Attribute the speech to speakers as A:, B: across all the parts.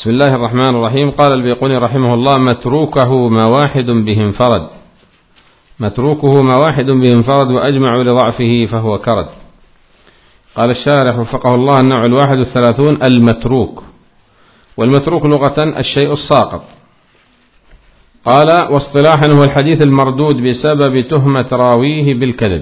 A: بسم الله الرحمن الرحيم. قال البيقوني رحمه الله: متروكه ما واحد به انفرد، متروكه ما واحد به انفرد وأجمع لضعفه فهو كرد. قال الشارح وفقه الله: النوع 31 المتروك. والمتروك لغة الشيء الساقط. قال: واصطلاحا هو الحديث المردود بسبب تهمة راويه بالكذب،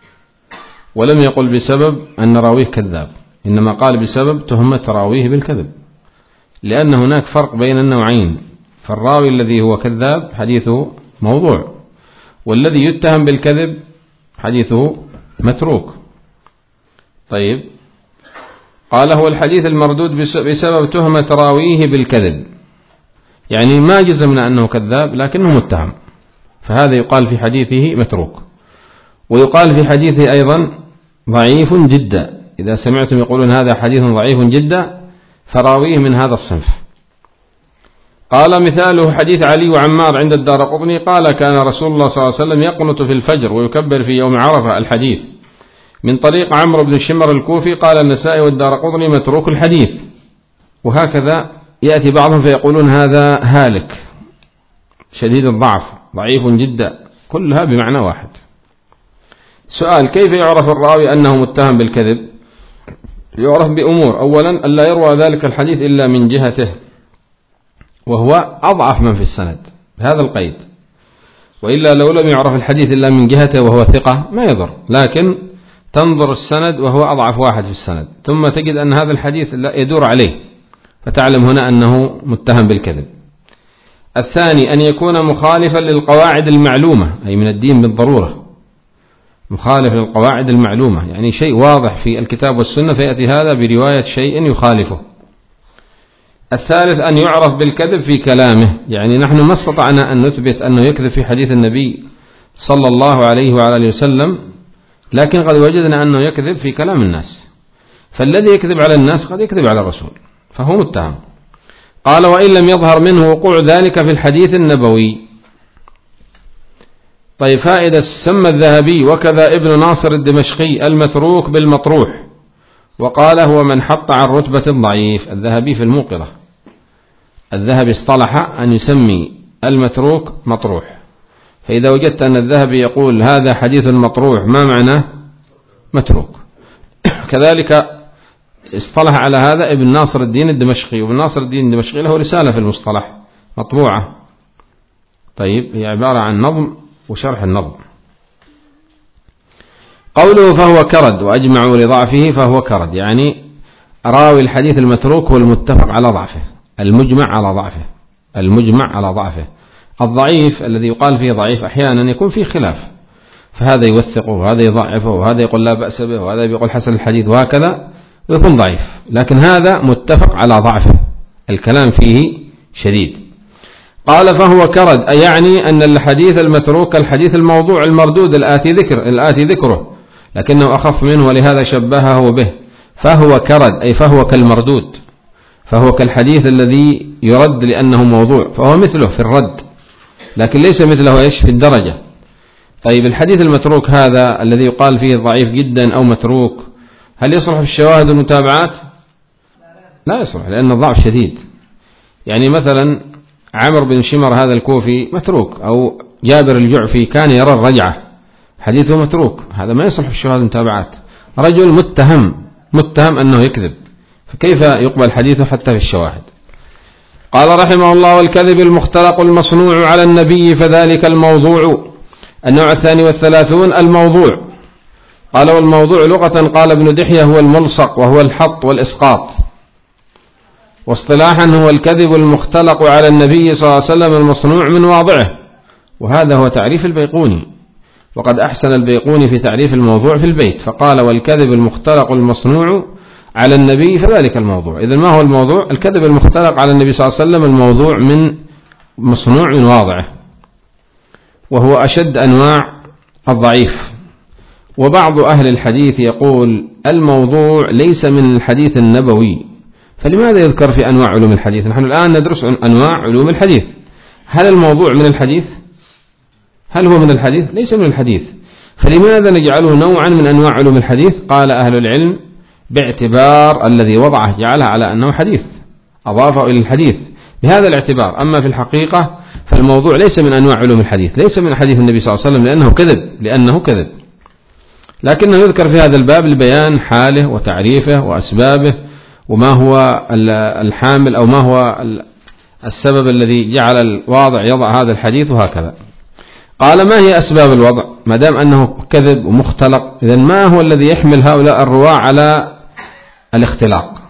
A: ولم يقل بسبب أن راويه كذاب، إنما قال بسبب تهمة راويه بالكذب، لأن هناك فرق بين النوعين، فالراوي الذي هو كذاب حديثه موضوع، والذي يتهم بالكذب حديثه متروك. طيب، قال: هو الحديث المردود بسبب تهمة راويه بالكذب، يعني ما جزمنا أنه كذاب لكنه متهم، فهذا يقال في حديثه متروك. ويقال في حديثه أيضا ضعيف جدا، إذا سمعتم يقولون هذا حديث ضعيف جدا فراويه من هذا الصنف. قال: مثاله حديث علي وعمار عند الدارقطني قال: كان رسول الله صلى الله عليه وسلم يقنط في الفجر ويكبر في يوم عرفة. الحديث من طريق عمرو بن الشمر الكوفي. قال النسائي والدارقطني متروك الحديث. وهكذا يأتي بعضهم فيقولون هذا هالك شديد الضعف ضعيف جدا، كلها بمعنى واحد. سؤال: كيف يعرف الراوي أنه متهم بالكذب؟ يعرف بأمور: أولا ألا يروى ذلك الحديث إلا من جهته، وهو أضعف من في السند بهذا القيد، وإلا لو لم يعرف الحديث إلا من جهته وهو ثقة ما يضر، لكن تنظر السند وهو أضعف واحد في السند، ثم تجد أن هذا الحديث لا يدور عليه، فتعلم هنا أنه متهم بالكذب. الثاني أن يكون مخالفا للقواعد المعلومة، أي من الدين بالضرورة، مخالف للقواعد المعلومة، يعني شيء واضح في الكتاب والسنة فيأتي هذا برواية شيء يخالفه. الثالث أن يعرف بالكذب في كلامه، يعني نحن ما استطعنا أن نثبت أنه يكذب في حديث النبي صلى الله عليه وعلى آله وسلم، لكن قد وجدنا أنه يكذب في كلام الناس، فالذي يكذب على الناس قد يكذب على الرسول فهو متهم. قال: وإن لم يظهر منه وقوع ذلك في الحديث النبوي. طيب، فائدة: سمى الذهبي وكذا ابن ناصر الدمشقي المتروك بالمطروح، وقال: هو من حط عن رتبة الضعيف. الذهبي في الموقظة، الذهبي اصطلح أن يسمي المتروك مطروح، فإذا وجدت أن الذهبي يقول هذا حديث مطروح ما معناه؟ متروك. كذلك اصطلح على هذا ابن ناصر الدين الدمشقي، وابن ناصر الدين الدمشقي له رسالة في المصطلح مطبوعة. طيب، هي عبارة عن نظم وشرح النظم. قوله فهو كرد وأجمعوا لضعفه فهو كرد، يعني راوي الحديث المتروك هو المتفق على ضعفه، المجمع على ضعفه، المجمع على ضعفه. الضعيف الذي يقال فيه ضعيف أحيانا يكون فيه خلاف، فهذا يوثقه وهذا يضعفه وهذا يقول لا بأس به وهذا يقول حسن الحديث وهكذا، ويكون ضعيف، لكن هذا متفق على ضعفه، الكلام فيه شديد. قال فهو كرد، أي يعني أن الحديث المتروك الحديث الموضوع المردود الآتي ذكره، لكنه أخف منه ولهذا شبهه به. فهو كرد أي فهو كالمردود، فهو كالحديث الذي يرد لأنه موضوع، فهو مثله في الرد لكن ليس مثله إيش في الدرجة. طيب، الحديث المتروك هذا الذي يقال فيه ضعيف جدا أو متروك، هل يصلح في الشواهد والمتابعات؟ لا يصلح، لأن الضعف شديد. يعني مثلا عمرو بن شمر هذا الكوفي متروك، أو جابر الجعفي كان يرى الرجعة، حديثه متروك، هذا ما يصلح في الشواهد والمتابعات. رجل متهم أنه يكذب، فكيف يقبل حديثه حتى في الشواهد؟ قال رحمه الله: والكذب المختلق المصنوع على النبي فذلك الموضوع. النوع 32 الموضوع. قال: والموضوع لغة قال ابن دحية هو الملصق وهو الحط والإسقاط، واصطلاحا هو الكذب المختلق على النبي صلى الله عليه وسلم المصنوع من واضعه، وهذا هو تعريف البيقوني، وقد أحسن البيقوني في تعريف الموضوع في البيت فقال: والكذب المختلق المصنوع على النبي فذلك الموضوع. إذن ما هو الموضوع؟ الكذب المختلق على النبي صلى الله عليه وسلم الموضوع من مصنوع من واضعه، وهو أشد أنواع الضعيف. وبعض أهل الحديث يقول الموضوع ليس من الحديث النبوي، فلماذا يذكر في أنواع علوم الحديث؟ نحن الآن ندرس أنواع علوم الحديث، هل الموضوع من الحديث؟ هل هو من الحديث؟ ليس من الحديث، فلماذا نجعله نوعا من أنواع علوم الحديث؟ قال أهل العلم باعتبار الذي وضعه جعلها على أنه حديث، أضافه إلى الحديث بهذا الاعتبار. أما في الحقيقة فالموضوع ليس من أنواع علوم الحديث، ليس من حديث النبي صلى الله عليه وسلم لأنه كذب، لكنه يذكر في هذا الباب لبيان حاله وتعريفه وأسبابه، وما هو الحامل أو ما هو السبب الذي جعل الواضع يضع هذا الحديث وهكذا. قال: ما هي أسباب الوضع؟ ما دام أنه كذب ومختلق، إذن ما هو الذي يحمل هؤلاء الرواة على الاختلاق؟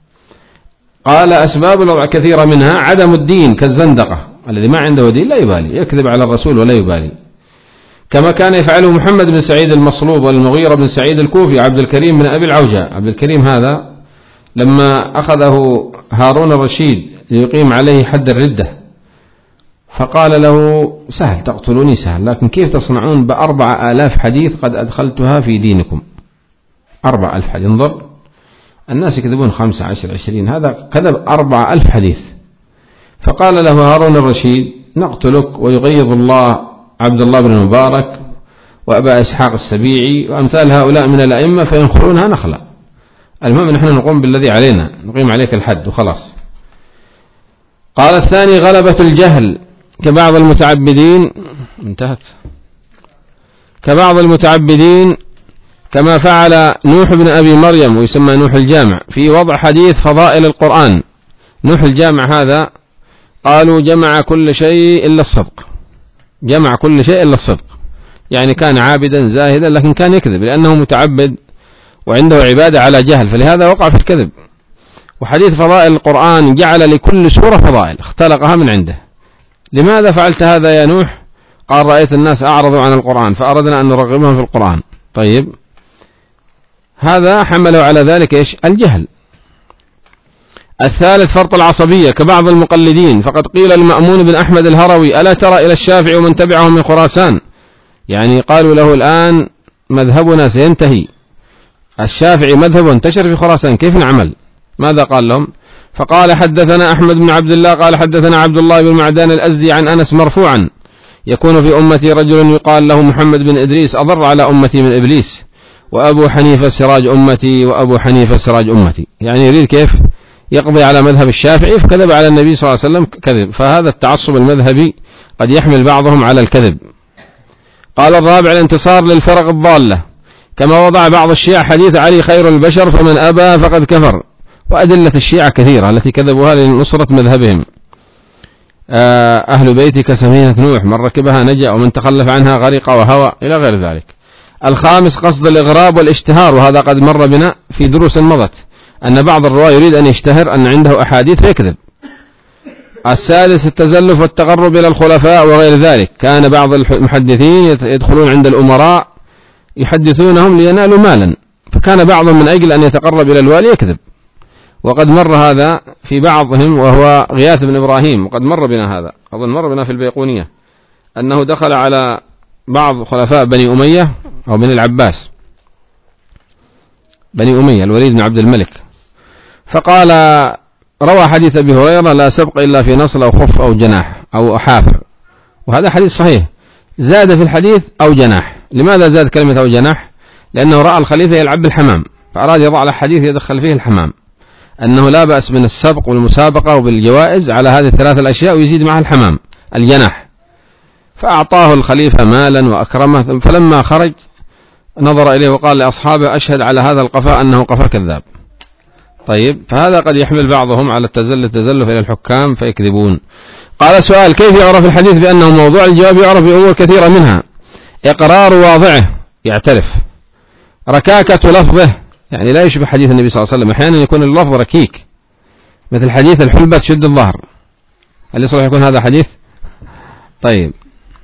A: قال: أسباب الوضع كثيرة، منها عدم الدين كالزندقة، الذي ما عنده دين لا يبالي، يكذب على الرسول ولا يبالي، كما كان يفعله محمد بن سعيد المصلوب والمغيرة بن سعيد الكوفي وعبد الكريم بن أبي العوجة. عبد الكريم هذا لما أخذه هارون الرشيد ليقيم عليه حد الردة فقال له: سهل، تقتلوني سهل، لكن كيف تصنعون ب4,000 حديث قد أدخلتها في دينكم؟ 4,000 حديث، انظر الناس يكذبون 5 10 20، هذا كذب 4,000 حديث. فقال له هارون الرشيد: نقتلك ويغيظ الله عبد الله بن المبارك وأبا إسحاق السبيعي وأمثال هؤلاء من الأئمة فينخرونها نخلة، المهم نحن نقوم بالذي علينا، نقيم عليك الحد وخلاص. قال: الثاني غلبة الجهل كبعض المتعبدين، انتهت، كبعض المتعبدين كما فعل نوح بن أبي مريم، ويسمى نوح الجامع، في وضع حديث فضائل القرآن. نوح الجامع هذا قالوا جمع كل شيء إلا الصدق، جمع كل شيء إلا الصدق، يعني كان عابدا زاهدا لكن كان يكذب لأنه متعبد وعنده عبادة على جهل، فلهذا وقع في الكذب. وحديث فضائل القرآن جعل لكل سورة فضائل اختلقها من عنده. لماذا فعلت هذا يا نوح؟ قال: رأيت الناس أعرضوا عن القرآن فأردنا أن نرغبهم في القرآن. طيب، هذا حمله على ذلك إيش؟ الجهل. الثالث فرط العصبية كبعض المقلدين، فقد قيل لمأمون بن أحمد الهروي: ألا ترى إلى الشافعي ومن تبعه من خراسان؟ يعني قالوا له الآن مذهبنا سينتهي، الشافعي مذهبه انتشر في خراسان، كيف نعمل؟ ماذا قال لهم؟ فقال: حدثنا أحمد بن عبد الله قال حدثنا عبد الله بن معدان الأزدي عن أنس مرفوعا: يكون في أمتي رجل يقال له محمد بن إدريس أضر على أمتي من إبليس، وأبو حنيفة سراج أمتي، وأبو حنيفة سراج أمتي. يعني يريد كيف يقضي على مذهب الشافعي، فكذب على النبي صلى الله عليه وسلم كذب. فهذا التعصب المذهبي قد يحمل بعضهم على الكذب. قال: الرابع الانتصار للفرق الضالة، كما وضع بعض الشيعة حديث علي خير البشر فمن أبى فقد كفر، وأدلة الشيعة كثيرة التي كذبوها لنصرة مذهبهم. أهل بيتي كسفينة نوح، من ركبها نجا ومن تخلف عنها غرق وهوى، إلى غير ذلك. الخامس قصد الإغراب والاشتهار، وهذا قد مر بنا في دروس مضت، أن بعض الرواة يريد أن يشتهر أن عنده أحاديث فيكذب. السادس التزلف والتقرب إلى الخلفاء وغير ذلك، كان بعض المحدثين يدخلون عند الأمراء يحدثونهم لينالوا مالا، فكان بعضهم من أجل أن يتقرب إلى الوالي يكذب، وقد مر هذا في بعضهم وهو غياث بن إبراهيم، وقد مر بنا هذا، أظن مر بنا في البيقونية، أنه دخل على بعض خلفاء بني أمية أو بني العباس، بني أمية، الوليد بن عبد الملك، فقال: روى حديث أبي هريرة: لا سبق إلا في نصل أو خف أو جناح أو حافر، وهذا حديث صحيح. زاد في الحديث أو جناح. لماذا زاد كلمة أو جناح؟ لأنه رأى الخليفة يلعب بالحمام فأراد يضع له حديث يدخل فيه الحمام، أنه لا بأس من السبق والمسابقة وبالجوائز على هذه الثلاث الأشياء ويزيد معها الحمام الجناح. فأعطاه الخليفة مالا وأكرمه، فلما خرج نظر إليه وقال لأصحابه: أشهد على هذا القفاء أنه قفا كذاب. طيب، فهذا قد يحمل بعضهم على التزلف إلى الحكام فيكذبون. قال: سؤال: كيف يعرف الحديث بأنه موضوع؟ الجواب: يعرف بأمور كثيرة، منها إقرار واضعه يعترف، ركاكة لفظه، يعني لا يشبه حديث النبي صلى الله عليه وسلم، أحيانا يكون اللفظ ركيك مثل حديث الحلبة تشد الظهر، هل يصلح يكون هذا حديث؟ طيب،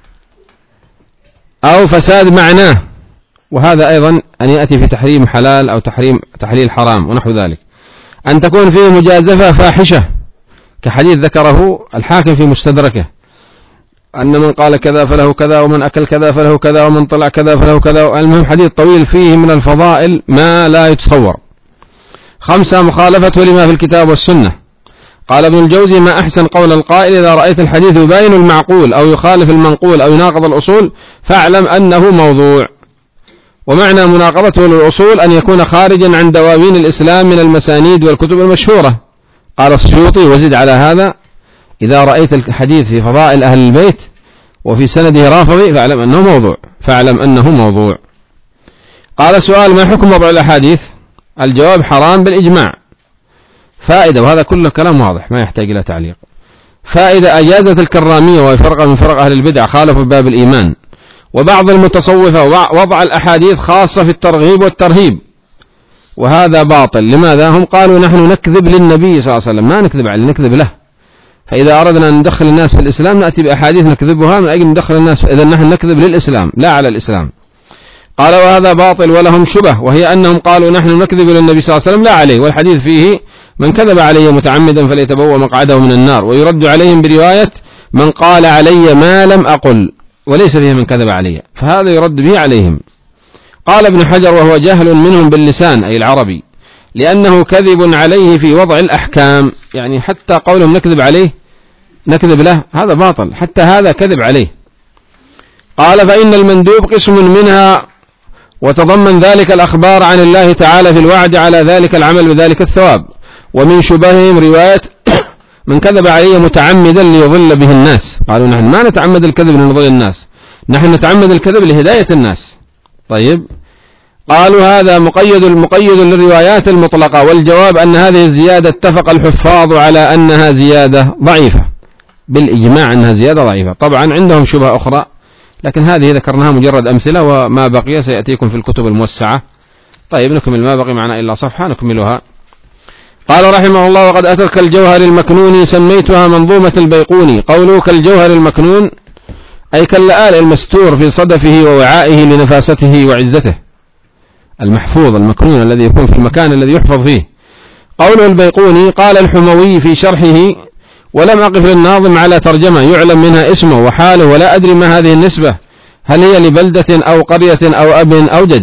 A: أو فساد معناه، وهذا أيضا أن يأتي في تحريم حلال أو تحليل حرام ونحو ذلك. أن تكون فيه مجازفة فاحشة، كحديث ذكره الحاكم في مستدركه أن من قال كذا فله كذا، ومن أكل كذا فله كذا، ومن طلع كذا فله كذا، المهم حديث طويل فيه من الفضائل ما لا يتصور. 5 مخالفته لما في الكتاب والسنة. قال ابن الجوزي: ما أحسن قول القائل: إذا رأيت الحديث يباين المعقول أو يخالف المنقول أو يناقض الأصول فاعلم أنه موضوع. ومعنى مناقضته للأصول أن يكون خارجا عن دواوين الإسلام من المسانيد والكتب المشهورة.
B: قال السيوطي وزد على هذا: إذا رأيت الحديث في فضائل أهل البيت وفي سنده رافضي فاعلم أنه موضوع. قال: سؤال: ما حكم وضع الأحاديث؟ الجواب: حرام بالإجماع. فائدة، وهذا كله كلام واضح ما يحتاج إلى تعليق. فائدة: أجازت الكرامية وهي فرقة من فرق أهل البدع خالفوا باب الإيمان وبعض المتصوفة وضع الأحاديث خاصة في الترغيب والترهيب، وهذا باطل. لماذا؟ هم قالوا: نحن نكذب للنبي صلى الله عليه وسلم، ما نكذب عليه، نكذب له. فإذا أردنا أن ندخل الناس في الإسلام نأتي بأحاديث نكذبها من أجل ندخل الناس، إذا نحن نكذب للإسلام لا على الإسلام. قال: وهذا باطل. ولهم شبه، وهي أنهم قالوا: نحن نكذب للنبي صلى الله عليه وسلم لا عليه، والحديث فيه: من كذب علي متعمدا فليتبوأ مقعده من النار. ويرد عليهم برواية: من قال علي ما لم أقل، وليس فيه من كذب علي، فهذا يرد به عليهم. قال ابن حجر: وهو جهل منهم باللسان أي العربي، لأنه كذب عليه في وضع الأحكام، يعني حتى قولهم نكذب عليه نكذب له هذا باطل، حتى هذا كذب عليه. قال: فإن المندوب قسم منها، وتضمن ذلك الأخبار عن الله تعالى في الوعد على ذلك العمل بذلك الثواب. ومن شبههم رواية: من كذب علي متعمدا ليضل به الناس. قالوا: نحن ما نتعمد الكذب لنضل الناس، نحن نتعمد الكذب لهداية الناس. طيب، قالوا: هذا مقيد للروايات المطلقة. والجواب أن هذه الزيادة اتفق الحفاظ على أنها زيادة ضعيفة بالإجماع، أنها زيادة ضعيفة. طبعا عندهم شبهة أخرى، لكن هذه ذكرناها مجرد أمثلة، وما بقي سيأتيكم في الكتب الموسعة. طيب، نكمل، ما بقي معنا إلا صفحة نكملها. قال رحمه الله: وقد أتت كالجوهر المكنون سميتها منظومة البيقوني. قوله كالجوهر المكنون أي كاللآل المستور في صدفه ووعائه لنفاسته وعزته، المحفوظ المكنون الذي يكون في المكان الذي يحفظ فيه. قوله البيقوني. قال الحموي في شرحه: ولم أقف للناظم على ترجمة يعلم منها اسمه وحاله، ولا أدري ما هذه النسبة، هل هي لبلدة أو قرية أو أب أو جد.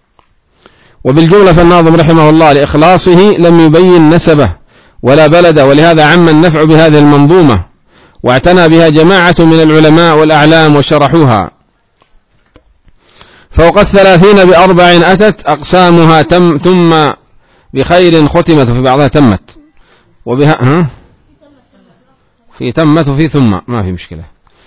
B: وبالجملة فالناظم رحمه الله لإخلاصه لم يبين نسبه ولا بلده، ولهذا عم النفع بهذه المنظومة، واعتنى بها جماعة من العلماء والأعلام وشرحوها. فوق 30 ب4 أتت أقسامها ثم بخير ختمت، وفي بعضها تمت وبها في تمت وفي ثم ما في مشكلة،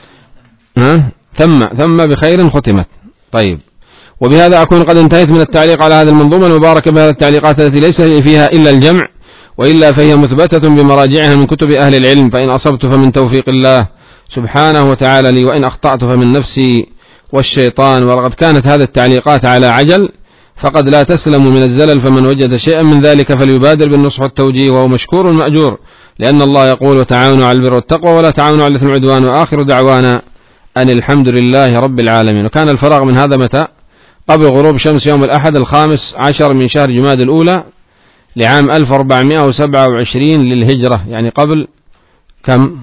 B: ثم بخير ختمت. طيب، وبهذا أكون قد انتهيت من التعليق على هذه المنظومة المباركة بهذه التعليقات التي ليس فيها إلا الجمع، وإلا فهي مثبتة بمراجعها من كتب أهل العلم، فإن أصبت فمن توفيق الله سبحانه وتعالى لي، وإن أخطأت فمن نفسي والشيطان. ولقد كانت هذه التعليقات على عجل، فقد لا تسلم من الزلل، فمن وجد شيئا من ذلك فليبادر بالنصح والتوجيه، وهو مشكور مأجور، لأن الله يقول: وتعاونوا على البر والتقوى ولا تعاونوا على الإثم والعدوان. وآخر دعوانا أن الحمد لله رب العالمين. وكان الفراغ من هذا متى؟ قبل غروب شمس يوم الأحد 15 من شهر جماد الأولى لعام 1427 للهجرة، يعني قبل كم؟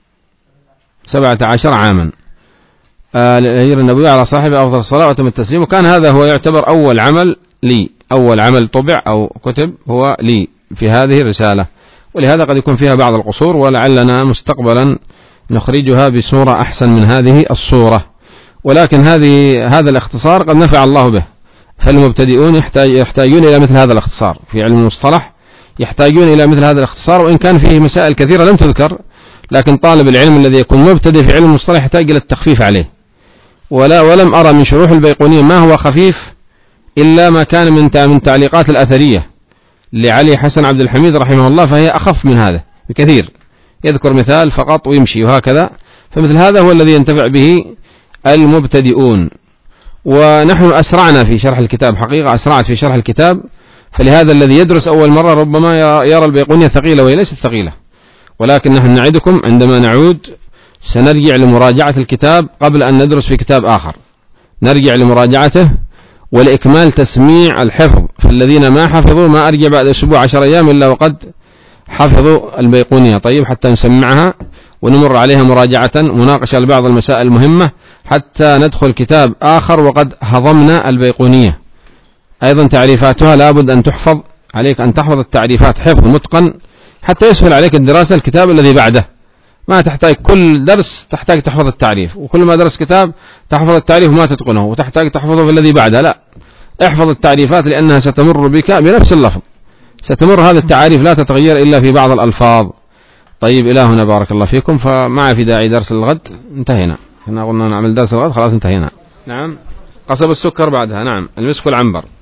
B: 17 عاما الهجرة النبوية على صاحبه أفضل الصلاة وتم التسليم. وكان هذا هو يعتبر أول عمل لي، أول عمل طبع أو كتب هو لي في هذه الرسالة، ولهذا قد يكون فيها بعض القصور، ولعلنا مستقبلا نخرجها بصورة أحسن من هذه الصورة. ولكن هذا الاختصار قد نفع الله به، فالمبتدئون يحتاجون إلى مثل هذا الاختصار في علم المصطلح، يحتاجون إلى مثل هذا الاختصار، وإن كان فيه مسائل كثيرة لم تذكر، لكن طالب العلم الذي يكون مبتدئ في علم المصطلح يحتاج إلى التخفيف عليه. ولم أرى من شروح البيقونية ما هو خفيف إلا ما كان من تعليقات الأثرية لعلي حسن عبد الحميد رحمه الله، فهي أخف من هذا بكثير، يذكر مثال فقط ويمشي وهكذا. فمثل هذا هو الذي ينتفع به المبتدئون. ونحن أسرعنا في شرح الكتاب، حقيقة أسرعت في شرح الكتاب، فلهذا الذي يدرس أول مرة ربما يرى البيقونية ثقيلة، وهي ليست ثقيلة، ولكن نحن نعدكم عندما نعود سنرجع لمراجعة الكتاب قبل أن ندرس في كتاب آخر، نرجع لمراجعته ولإكمال تسميع الحفظ. فالذين ما حفظوا ما أرجع بعد أسبوع 10 أيام إلا وقد حفظوا البيقونية. طيب، حتى نسمعها ونمر عليها مراجعة مناقشة لبعض المسائل المهمة، حتى ندخل كتاب آخر وقد هضمنا البيقونية. أيضا تعريفاتها لابد أن تحفظ، عليك أن تحفظ التعريفات حفظ متقن حتى يسهل عليك الدراسة الكتاب الذي بعده. ما تحتاج كل درس تحتاج تحفظ التعريف، وكل ما درس كتاب تحفظ التعريف وما تتقنه وتحتاج تحفظه في الذي بعده. لا، احفظ التعريفات لأنها ستمر بك بنفس اللفظ، ستمر هذه التعاريف لا تتغير إلا في بعض الألفاظ. طيب إلى هنا بارك الله فيكم، فما في داعي درس الغد، انتهينا. احنا قلنا نعمل درس الغد، خلاص انتهينا. نعم. قصب السكر بعدها، نعم، المسك والعنبر.